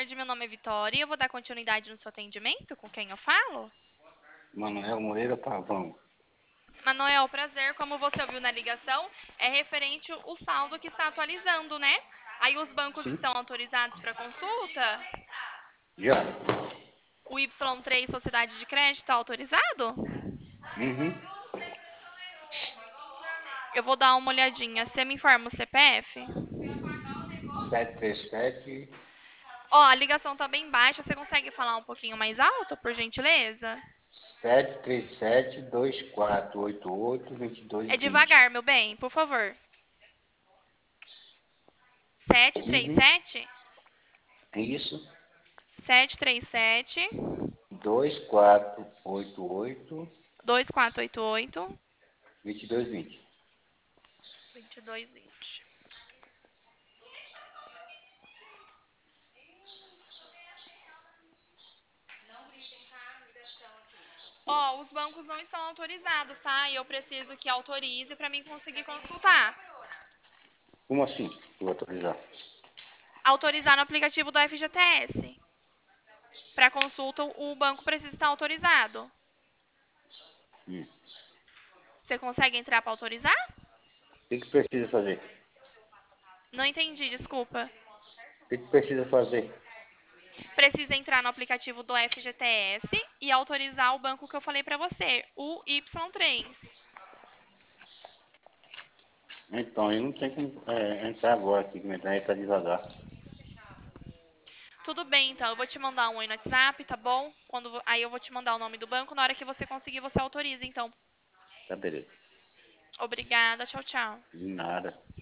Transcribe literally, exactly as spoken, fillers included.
tarde, meu nome é Vitória e eu vou dar continuidade no seu atendimento. Com quem eu falo? Manuel Moreira Pavão. Manoel, prazer. Como você ouviu na ligação, é referente o saldo que está atualizando, né? Aí os bancos Sim, estão autorizados para consulta? já. O Y três Sociedade de Crédito está autorizado? Uhum. Eu vou dar uma olhadinha. Você me informa o C P F? sete três sete, Ó, a ligação tá bem baixa. Você consegue falar um pouquinho mais alto, por gentileza? sete três sete, dois quatro oito oito, dois dois É dois zero. devagar, meu bem, por favor. Sete três Uhum. sete Isso. sete três sete dois quatro oito oito, dois quatro oito oito dois dois dois zero. dois dois dois zero. Ó, os bancos não estão autorizados, tá? E eu preciso que autorize para mim conseguir consultar. Como assim? Vou autorizar. Autorizar no aplicativo do F G T S. Para consulta, o banco precisa estar autorizado. Hum. Você consegue entrar para autorizar? O que, que precisa fazer? Não entendi, desculpa. O que, que precisa fazer? Precisa entrar no aplicativo do F G T S e autorizar o banco que eu falei para você, o Y três. Então, eu não tenho como é, entrar agora aqui, que minha internet está devagar. Tudo bem, então. Eu vou te mandar um oi no WhatsApp, tá bom? Quando, aí eu vou te mandar o nome do banco. Na hora que você conseguir, você autoriza, então. Tá, beleza. Obrigada. Tchau, tchau. De nada.